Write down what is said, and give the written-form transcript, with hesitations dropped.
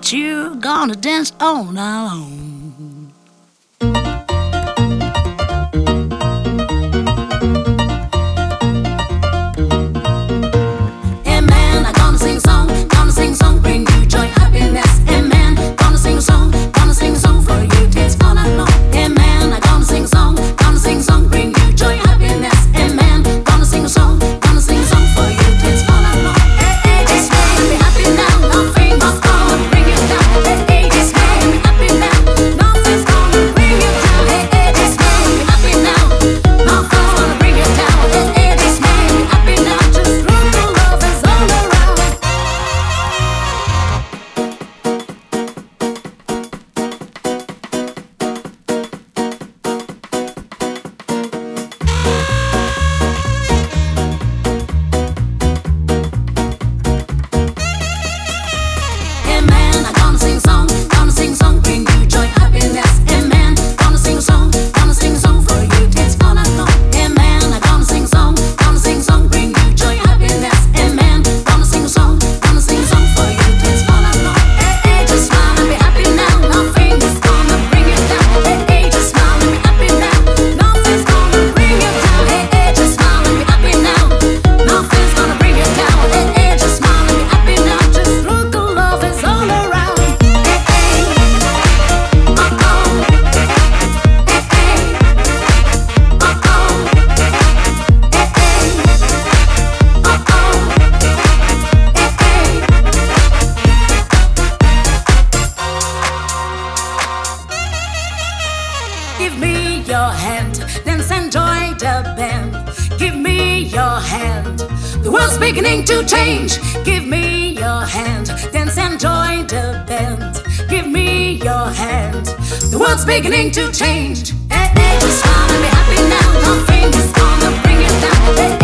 that you're gonna dance all night long. Hey man, I'm gonna sing song, bring you joy, happiness. Hey man, gonna sing song for you, dance all night long. Hey man, I'm gonna sing song, bring you joy, happiness. Hey man, gonna sing song for you, dance all night long. Hey hey, just wanna be happy now, nothing's gonna bring you down. Hey hey, just wanna be happy now, nothing's gonna bring you down. Hey hey, just wanna be happy now, nothing's gonna bring you down. Hey hey, just wanna be happy now, just look, the love is all around. Hey man, I'm gonna sing song, bring you joy, happiness. Hey man, gonna sing song for you, dance all night long. Hey man, I'm gonna sing song, bring you joy, happiness. Hey man, gonna sing song for you, dance all night long. Hey hey, just wanna be happy now, nothing is gonna bring you down. Hey hey, just wanna be happy now, nothing's gonna bring you down. Hey hey, just wanna be happy now, nothing's gonna bring you down. Hey hey, just wanna be happy now, just look, the love is all around. Hey hey, oh oh, hey hey, oh oh, hey hey, oh oh, hey hey. Give me your hand, dance, enjoy the band. Give me your hand, the world's beginning to change. Give me your hand, dance, enjoy the band. Give me your hand, the world's beginning to change. Hey, hey, just wanna be happy now, nothing is gonna bring you down. Hey,